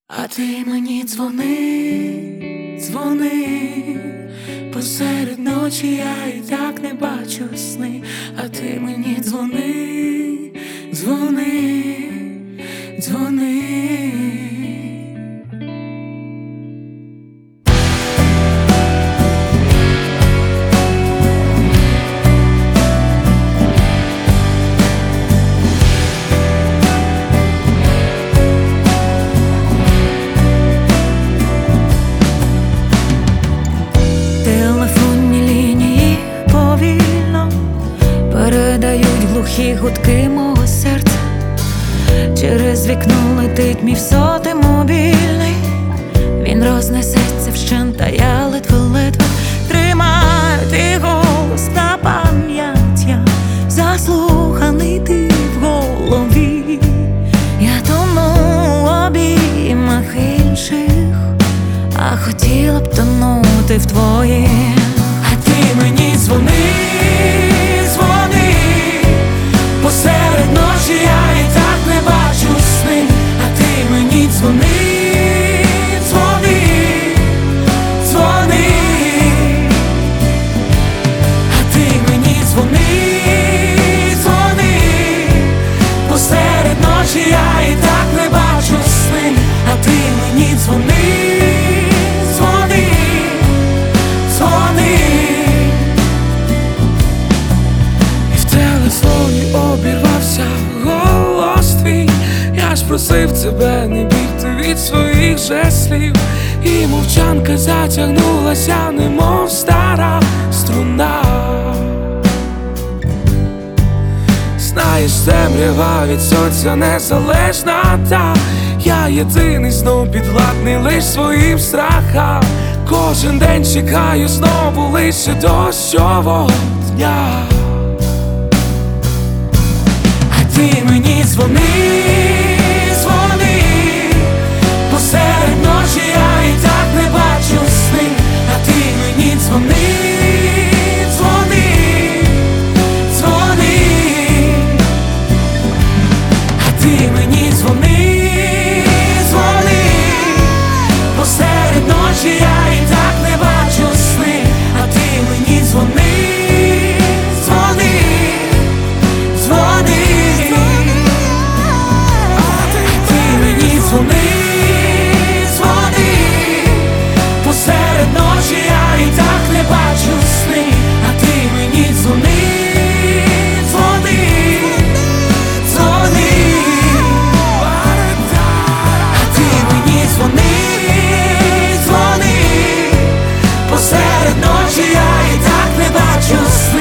А ти мені дзвони, дзвони, посеред ночі я і так не бачу сни. А ти мені дзвони, дзвони, дзвони. Телефонні лінії повільно передають глухі гудки мого серця. Через вікно летить мій сотий мобільний. Він рознесеться вщент, а я ледве-ледве тримаю твій голос на пам'ять. Я заслуханий ти в голові. Я тону в обіймах інших, а хотіла б тонути в твоїх. А ти мені дзвони, дзвони, посеред ночі я і так не бачу сни. А ти мені дзвони, дзвони, дзвони. А ти мені дзвони, дзвони, посеред ночі я і так не бачу сни. А ти мені дзвони. Обірвався голос твій, я ж просив тебе не бігти від своїх же слів. І мовчанка затягнулася, немов стара струна. Знаєш, темрява від сонця незалежна, та я єдиний знов підвладний лиш своїм страхам. Кожен день чекаю знову лише дощового дня. Ти мені дзвони, дзвони, посеред ночі я і так не бачу сни. А ти мені дзвони, дзвони, дзвони. А ти мені дзвони, дзвони, посеред ночі я і так не бачу сни. А ти мені дзвони. Дзвони, дзвони, посеред ночі я і так не бачу сни. А ти мені дзвони, дзвони, дзвони. А ти мені дзвони, дзвони, посеред ночі я і так не бачу сни.